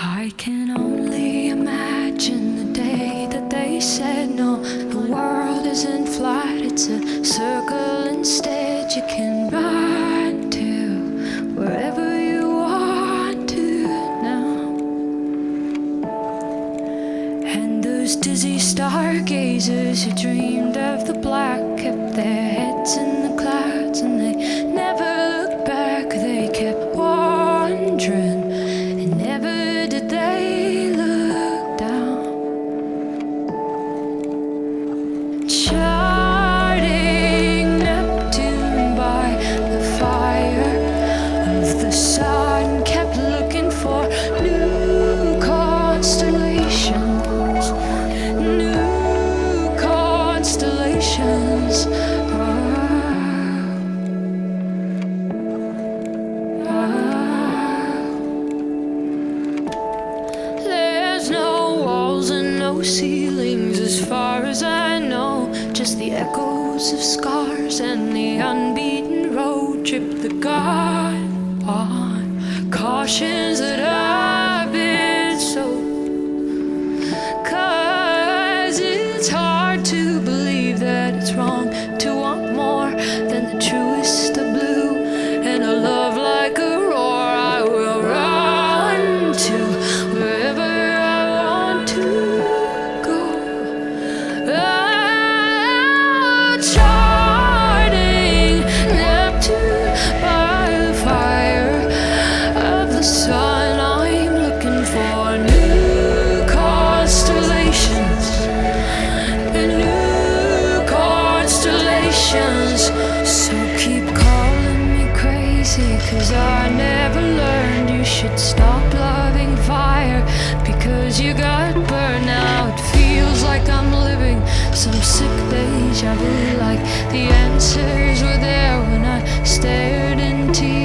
I can only imagine the day that they said no, the world isn't flat, it's a circle instead. You can run to wherever you want to now. And those dizzy stargazers who dreamed of the black kept their heads in the clouds, and they never looked back, they kept wandering, and never did they look down. Charting Neptune by the fire of the sun, kept looking for new constellations, new constellations. There's no walls and no ceilings as far as I know, just the echoes of scars and the unbeaten road trip that got on. Cautions that I've been sold, 'cause it's hard to believe that it's wrong to want more than the truest of blue, and a love like a roar. I will run to wherever I want to go. Charting Neptune by the fire of the sun, I'm looking for new constellations, new constellations. So keep calling me crazy, 'cause I never learned you should stop loving fire because you got burned. Now it feels like I'm living some sick deja vu, like the answers were there when I stared into